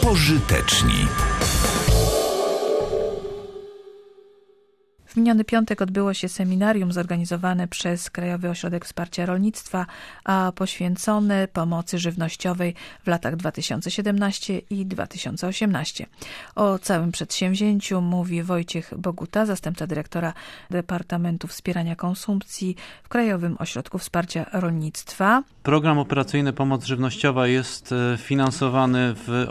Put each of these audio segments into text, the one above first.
Pożyteczni. W miniony piątek odbyło się seminarium zorganizowane przez Krajowy Ośrodek Wsparcia Rolnictwa, a poświęcone pomocy żywnościowej w latach 2017 i 2018. O całym przedsięwzięciu mówi Wojciech Boguta, zastępca dyrektora Departamentu Wspierania Konsumpcji w Krajowym Ośrodku Wsparcia Rolnictwa. Program operacyjny Pomoc Żywnościowa jest finansowany w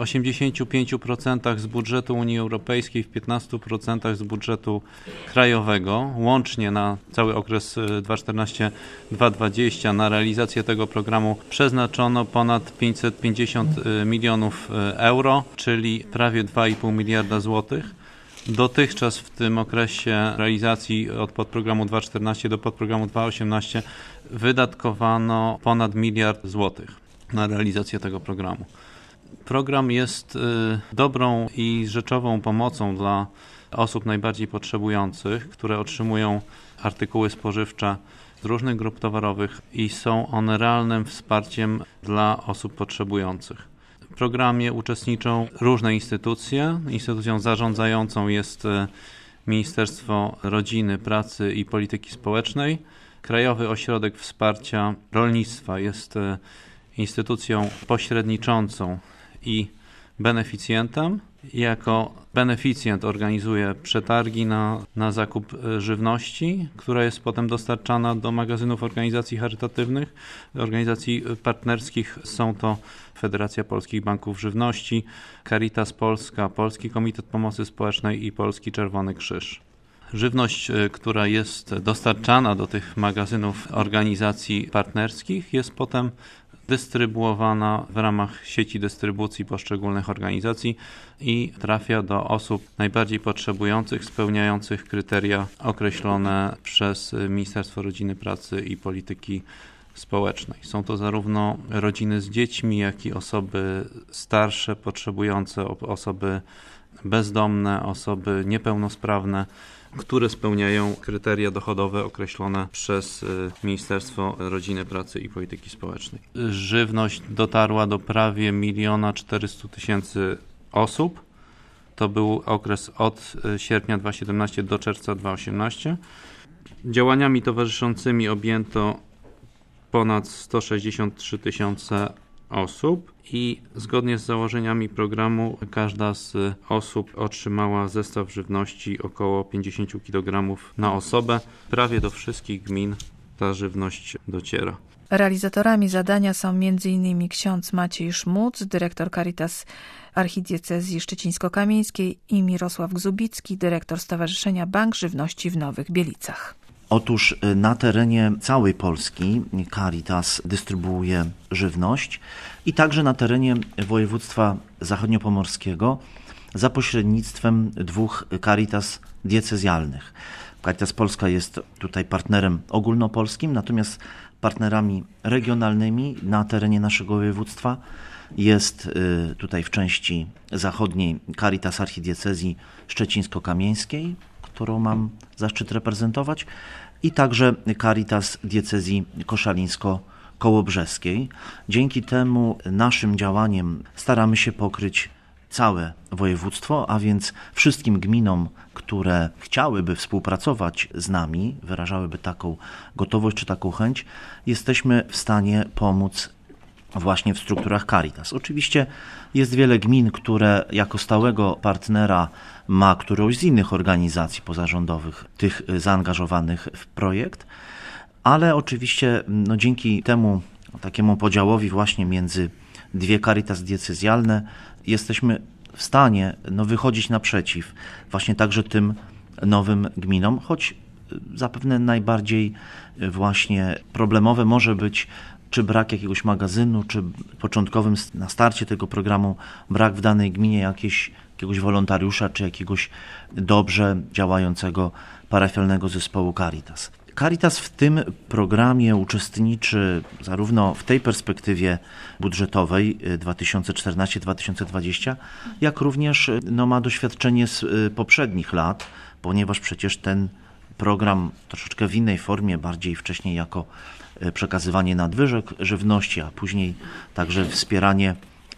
85% z budżetu Unii Europejskiej, w 15% z budżetu krajowego. Łącznie na cały okres 2014-2020 na realizację tego programu przeznaczono ponad 550 milionów euro, czyli prawie 2,5 miliarda złotych. Dotychczas w tym okresie realizacji od podprogramu 2.14 do podprogramu 2.18 wydatkowano ponad 1 miliard złotych na realizację tego programu. Program jest dobrą i rzeczową pomocą dla osób najbardziej potrzebujących, które otrzymują artykuły spożywcze z różnych grup towarowych i są one realnym wsparciem dla osób potrzebujących. W programie uczestniczą różne instytucje. Instytucją zarządzającą jest Ministerstwo Rodziny, Pracy i Polityki Społecznej. Krajowy Ośrodek Wsparcia Rolnictwa jest instytucją pośredniczącą i beneficjentem. Jako beneficjent organizuje przetargi na zakup żywności, która jest potem dostarczana do magazynów organizacji charytatywnych, organizacji partnerskich. Są to Federacja Polskich Banków Żywności, Caritas Polska, Polski Komitet Pomocy Społecznej i Polski Czerwony Krzyż. Żywność, która jest dostarczana do tych magazynów organizacji partnerskich, jest potem dystrybuowana w ramach sieci dystrybucji poszczególnych organizacji i trafia do osób najbardziej potrzebujących, spełniających kryteria określone przez Ministerstwo Rodziny, Pracy i Polityki Społecznej. Są to zarówno rodziny z dziećmi, jak i osoby starsze, potrzebujące, osoby bezdomne, osoby niepełnosprawne, które spełniają kryteria dochodowe określone przez Ministerstwo Rodziny, Pracy i Polityki Społecznej. Żywność dotarła do prawie 1 400 000 osób. To był okres od sierpnia 2017 do czerwca 2018. Działaniami towarzyszącymi objęto ponad 163 000 osób i zgodnie z założeniami programu każda z osób otrzymała zestaw żywności około 50 kg na osobę. Prawie do wszystkich gmin ta żywność dociera. Realizatorami zadania są m.in. ksiądz Maciej Szmuc, dyrektor Caritas Archidiecezji Szczecińsko-Kamieńskiej i Mirosław Gzubicki, dyrektor Stowarzyszenia Bank Żywności w Nowych Bielicach. Otóż na terenie całej Polski Caritas dystrybuuje żywność i także na terenie województwa zachodniopomorskiego za pośrednictwem 2 Caritas diecezjalnych. Caritas Polska jest tutaj partnerem ogólnopolskim, natomiast partnerami regionalnymi na terenie naszego województwa jest tutaj w części zachodniej Caritas Archidiecezji Szczecińsko-Kamieńskiej, którą mam zaszczyt reprezentować, i także Caritas Diecezji Koszalińsko-Kołobrzeskiej. Dzięki temu naszym działaniem staramy się pokryć całe województwo, a więc wszystkim gminom, które chciałyby współpracować z nami, wyrażałyby taką gotowość czy taką chęć, jesteśmy w stanie pomóc właśnie w strukturach Caritas. Oczywiście jest wiele gmin, które jako stałego partnera ma którąś z innych organizacji pozarządowych, tych zaangażowanych w projekt, ale oczywiście dzięki temu takiemu podziałowi właśnie między 2 Caritas diecezjalne jesteśmy w stanie wychodzić naprzeciw właśnie także tym nowym gminom, choć zapewne najbardziej właśnie problemowe może być czy brak jakiegoś magazynu, czy początkowym na starcie tego programu brak w danej gminie jakiegoś wolontariusza, czy jakiegoś dobrze działającego parafialnego zespołu Caritas. Caritas w tym programie uczestniczy zarówno w tej perspektywie budżetowej 2014-2020, jak również ma doświadczenie z poprzednich lat, ponieważ przecież ten program troszeczkę w innej formie, bardziej wcześniej jako przekazywanie nadwyżek żywności, a później także wspieranie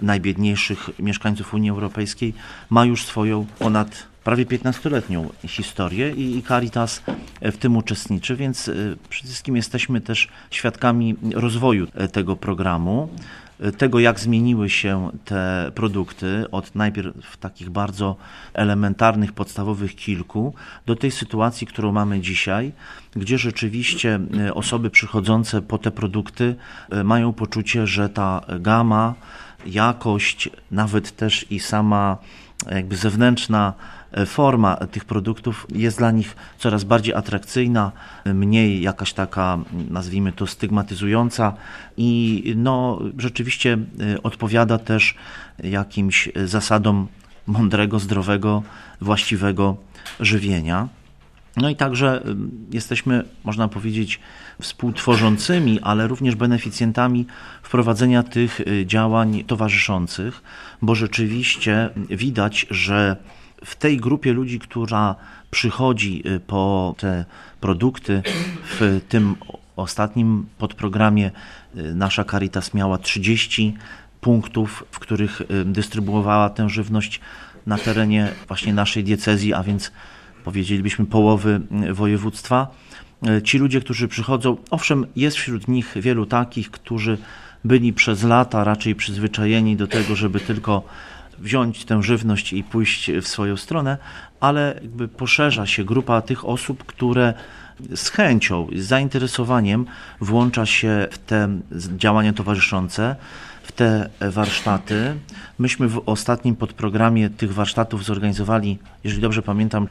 najbiedniejszych mieszkańców Unii Europejskiej ma już swoją prawie 15-letnią historię i Caritas w tym uczestniczy, więc przede wszystkim jesteśmy też świadkami rozwoju tego programu, tego jak zmieniły się te produkty od najpierw takich bardzo elementarnych, podstawowych kilku do tej sytuacji, którą mamy dzisiaj, gdzie rzeczywiście osoby przychodzące po te produkty mają poczucie, że ta gama, jakość, nawet też i sama jakby zewnętrzna forma tych produktów jest dla nich coraz bardziej atrakcyjna, mniej jakaś taka, nazwijmy to, stygmatyzująca i rzeczywiście odpowiada też jakimś zasadom mądrego, zdrowego, właściwego żywienia. No i także jesteśmy, można powiedzieć, współtworzącymi, ale również beneficjentami wprowadzenia tych działań towarzyszących, bo rzeczywiście widać, że w tej grupie ludzi, która przychodzi po te produkty, w tym ostatnim podprogramie nasza Caritas miała 30 punktów, w których dystrybuowała tę żywność na terenie właśnie naszej diecezji, a więc powiedzielibyśmy połowy województwa. Ci ludzie, którzy przychodzą, owszem, jest wśród nich wielu takich, którzy byli przez lata raczej przyzwyczajeni do tego, żeby tylko wziąć tę żywność i pójść w swoją stronę, ale jakby poszerza się grupa tych osób, które z chęcią, z zainteresowaniem włącza się w te działania towarzyszące, w te warsztaty. Myśmy w ostatnim podprogramie tych warsztatów zorganizowali, jeżeli dobrze pamiętam,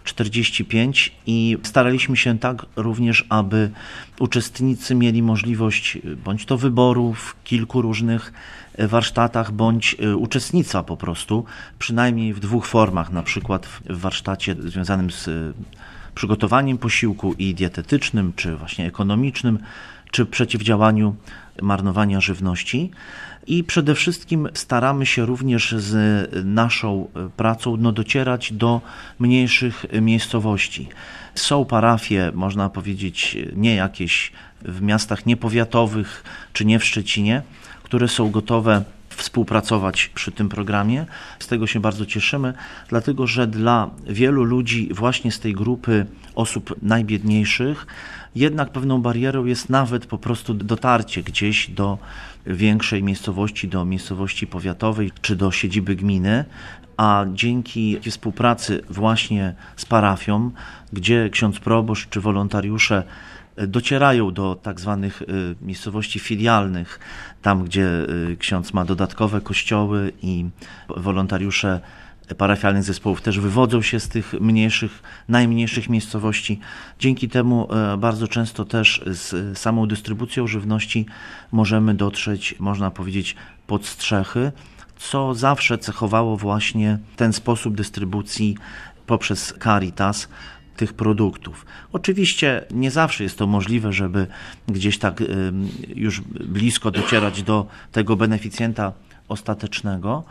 45 i staraliśmy się tak również, aby uczestnicy mieli możliwość bądź to wyboru w kilku różnych warsztatach, bądź uczestnictwa po prostu, przynajmniej w 2 formach, na przykład w warsztacie związanym z przygotowaniem posiłku i dietetycznym, czy właśnie ekonomicznym, czy przeciwdziałaniu marnowania żywności. I przede wszystkim staramy się również z naszą pracą docierać do mniejszych miejscowości. Są parafie, można powiedzieć, nie jakieś w miastach niepowiatowych, czy nie w Szczecinie, które są gotowe współpracować przy tym programie. Z tego się bardzo cieszymy, dlatego że dla wielu ludzi właśnie z tej grupy osób najbiedniejszych jednak pewną barierą jest nawet po prostu dotarcie gdzieś do większej miejscowości, do miejscowości powiatowej czy do siedziby gminy, a dzięki współpracy właśnie z parafią, gdzie ksiądz proboszcz czy wolontariusze docierają do tak zwanych miejscowości filialnych, tam gdzie ksiądz ma dodatkowe kościoły i wolontariusze parafialnych zespołów też wywodzą się z tych najmniejszych miejscowości. Dzięki temu bardzo często też z samą dystrybucją żywności możemy dotrzeć, można powiedzieć, pod strzechy, co zawsze cechowało właśnie ten sposób dystrybucji poprzez Caritas tych produktów. Oczywiście nie zawsze jest to możliwe, żeby gdzieś tak już blisko docierać do tego beneficjenta ostatecznego,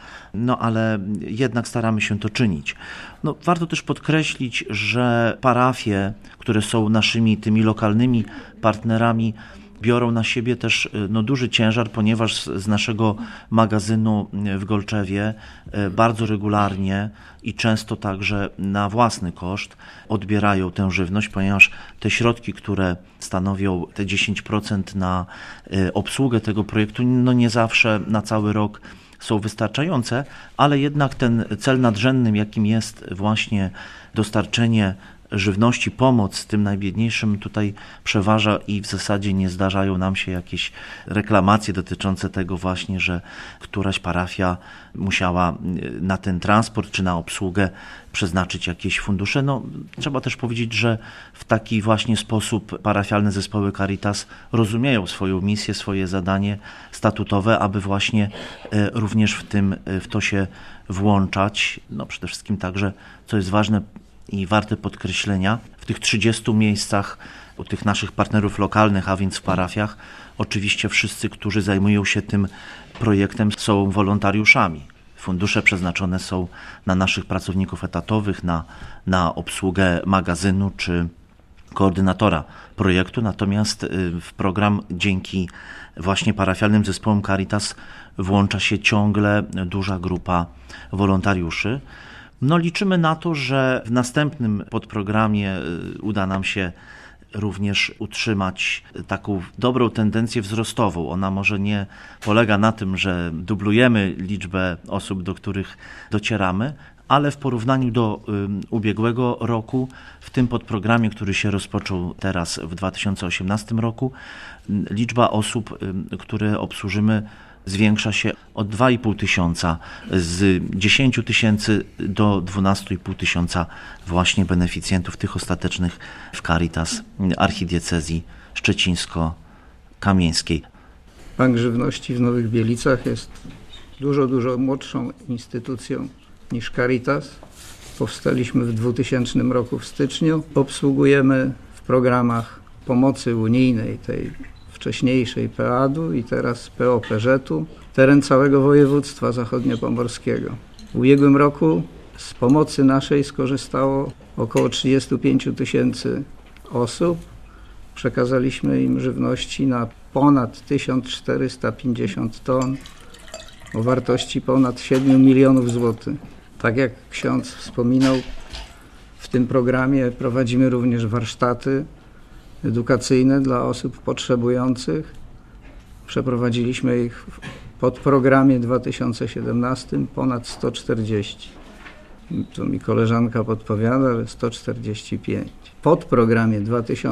ale jednak staramy się to czynić. Warto też podkreślić, że parafie, które są naszymi tymi lokalnymi partnerami, biorą na siebie też duży ciężar, ponieważ z naszego magazynu w Golczewie bardzo regularnie i często także na własny koszt odbierają tę żywność, ponieważ te środki, które stanowią te 10% na obsługę tego projektu, nie zawsze na cały rok są wystarczające, ale jednak ten cel nadrzędnym, jakim jest właśnie dostarczenie żywności, pomoc tym najbiedniejszym tutaj przeważa i w zasadzie nie zdarzają nam się jakieś reklamacje dotyczące tego właśnie, że któraś parafia musiała na ten transport czy na obsługę przeznaczyć jakieś fundusze. Trzeba też powiedzieć, że w taki właśnie sposób parafialne zespoły Caritas rozumieją swoją misję, swoje zadanie statutowe, aby właśnie również w to się włączać. Przede wszystkim także, co jest ważne i warte podkreślenia, w tych 30 miejscach u tych naszych partnerów lokalnych, a więc w parafiach, oczywiście wszyscy, którzy zajmują się tym projektem, są wolontariuszami. Fundusze przeznaczone są na naszych pracowników etatowych, na obsługę magazynu czy koordynatora projektu, natomiast w program dzięki właśnie parafialnym zespołom Caritas włącza się ciągle duża grupa wolontariuszy. Liczymy na to, że w następnym podprogramie uda nam się również utrzymać taką dobrą tendencję wzrostową. Ona może nie polega na tym, że dublujemy liczbę osób, do których docieramy, ale w porównaniu do ubiegłego roku, w tym podprogramie, który się rozpoczął teraz w 2018 roku, liczba osób, które obsłużymy, zwiększa się o 2,5 tysiąca, z 10 tysięcy do 12,5 tysiąca właśnie beneficjentów tych ostatecznych w Caritas Archidiecezji Szczecińsko-Kamieńskiej. Bank Żywności w Nowych Bielicach jest dużo młodszą instytucją niż Caritas. Powstaliśmy w 2000 roku w styczniu. Obsługujemy w programach pomocy unijnej, tej wcześniejszej PEAD-u i teraz POPŻ-u, teren całego województwa zachodniopomorskiego. W ubiegłym roku z pomocy naszej skorzystało około 35 tysięcy osób. Przekazaliśmy im żywności na ponad 1450 ton o wartości ponad 7 milionów złotych. Tak jak ksiądz wspominał, w tym programie prowadzimy również warsztaty edukacyjne dla osób potrzebujących. Przeprowadziliśmy ich w podprogramie 2017 ponad 140. Tu mi koleżanka podpowiada, że 145. W podprogramie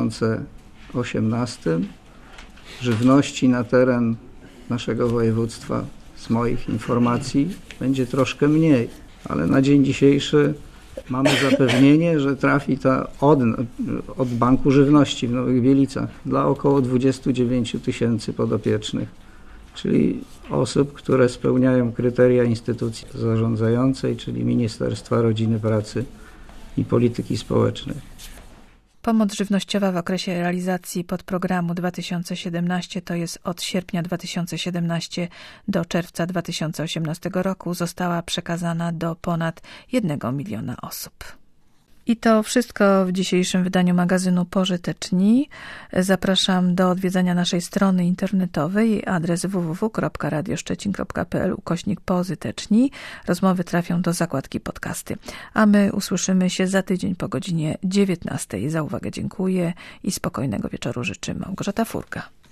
2018 żywności na teren naszego województwa, z moich informacji, będzie troszkę mniej, ale na dzień dzisiejszy mamy zapewnienie, że trafi ta od Banku Żywności w Nowych Bielicach dla około 29 tysięcy podopiecznych, czyli osób, które spełniają kryteria instytucji zarządzającej, czyli Ministerstwa Rodziny, Pracy i Polityki Społecznej. Pomoc żywnościowa w okresie realizacji podprogramu 2017, to jest od sierpnia 2017 do czerwca 2018 roku, została przekazana do ponad 1 miliona osób. I to wszystko w dzisiejszym wydaniu magazynu Pożyteczni. Zapraszam do odwiedzania naszej strony internetowej, adres www.radioszczecin.pl/pozyteczni. Rozmowy trafią do zakładki podcasty. A my usłyszymy się za tydzień po godzinie 19. Za uwagę dziękuję i spokojnego wieczoru życzy Małgorzata Furga.